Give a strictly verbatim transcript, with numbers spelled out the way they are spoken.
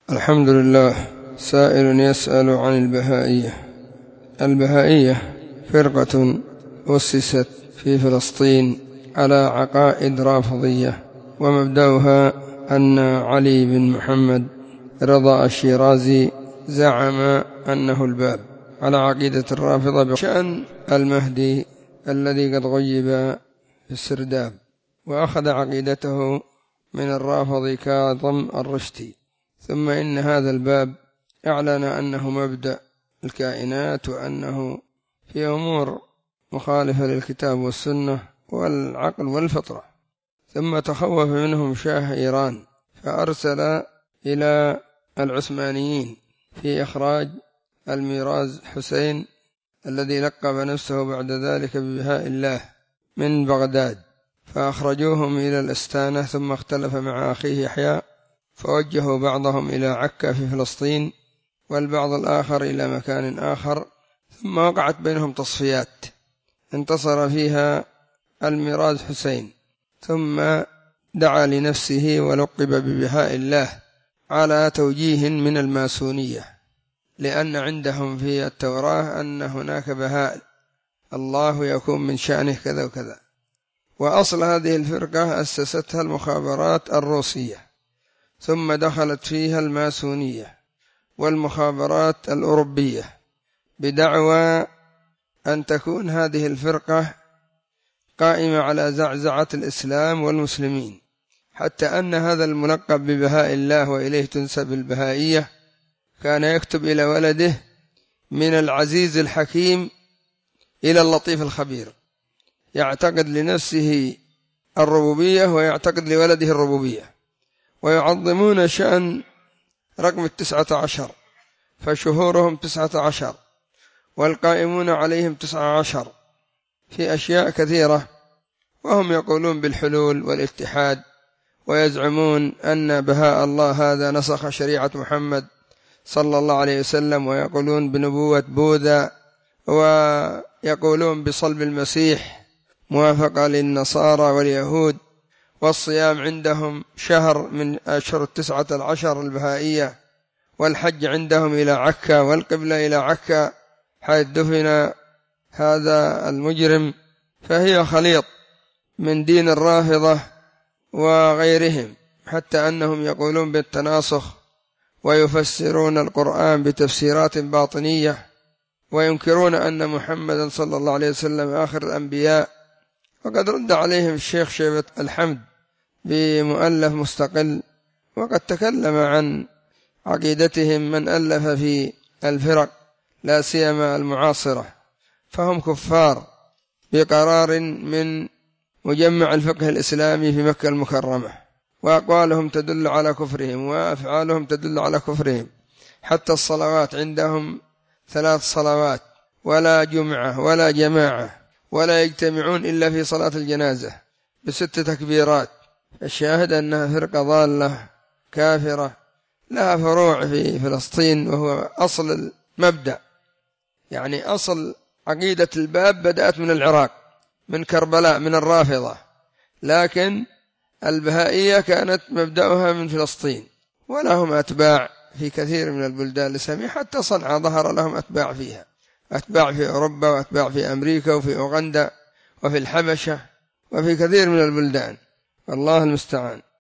الحمد لله. سائل يسأل عن البهائية. البهائية فرقة أسست في فلسطين على عقائد رافضية، ومبدأها أن علي بن محمد رضا الشيرازي زعم أنه الباب، على عقيدة الرافضة بشأن المهدي الذي قد غيب في السرداب، وأخذ عقيدته من الرافض كاظم الرشتي. ثم إن هذا الباب أعلن أنه مبدأ الكائنات، وأنه في أمور مخالفة للكتاب والسنة والعقل والفطرة. ثم تخوف منهم شاه إيران، فأرسل إلى العثمانيين في إخراج الميراز حسين الذي لقب نفسه بعد ذلك ببهاء الله من بغداد، فأخرجوهم إلى الأستانة. ثم اختلف مع أخيه يحيى، فوجهوا بعضهم إلى عكا في فلسطين والبعض الآخر إلى مكان آخر. ثم وقعت بينهم تصفيات انتصر فيها الميراز حسين، ثم دعا لنفسه ولقب ببهاء الله على توجيه من الماسونية، لأن عندهم في التوراة أن هناك بهاء الله يكون من شأنه كذا وكذا. وأصل هذه الفرقة أسستها المخابرات الروسية، ثم دخلت فيها الماسونية والمخابرات الأوروبية بدعوى أن تكون هذه الفرقة قائمة على زعزعة الإسلام والمسلمين، حتى أن هذا الملقب ببهاء الله وإليه تنسب البهائية كان يكتب إلى ولده: من العزيز الحكيم إلى اللطيف الخبير. يعتقد لنفسه الربوبية ويعتقد لولده الربوبية، ويعظمون شأن رقم التسعة عشر، فشهورهم تسعة عشر والقائمون عليهم تسعة عشر في أشياء كثيرة. وهم يقولون بالحلول والاتحاد، ويزعمون أن بهاء الله هذا نسخ شريعة محمد صلى الله عليه وسلم، ويقولون بنبوة بوذا، ويقولون بصلب المسيح موافقة للنصارى واليهود. والصيام عندهم شهر من أشهر التسعة العشر البهائية، والحج عندهم إلى عكا، والقبلة إلى عكا حيث دفن هذا المجرم. فهي خليط من دين الرافضة وغيرهم، حتى أنهم يقولون بالتناسخ، ويفسرون القرآن بتفسيرات باطنية، وينكرون أن محمدا صلى الله عليه وسلم آخر الأنبياء. وقد رد عليهم الشيخ شيبة الحمد بمؤلف مستقل، وقد تكلم عن عقيدتهم من ألف في الفرق، لا سيما المعاصرة، فهم كفار بقرار من مجمع الفقه الإسلامي في مكة المكرمة، وأقوالهم تدل على كفرهم وأفعالهم تدل على كفرهم. حتى الصلوات عندهم ثلاث صلوات، ولا جمعة ولا جماعة، ولا يجتمعون إلا في صلاة الجنازة بست تكبيرات. الشاهد أنها فرقة ضالة كافرة لها فروع في فلسطين، وهو أصل المبدأ، يعني أصل عقيدة الباب بدأت من العراق، من كربلاء، من الرافضة، لكن البهائية كانت مبدأها من فلسطين، ولهم أتباع في كثير من البلدان الإسلامية، حتى صنعاء ظهر لهم أتباع فيها، أتباع في أوروبا، وأتباع في أمريكا، وفي أوغندا، وفي الحبشة، وفي كثير من البلدان. الله المستعان.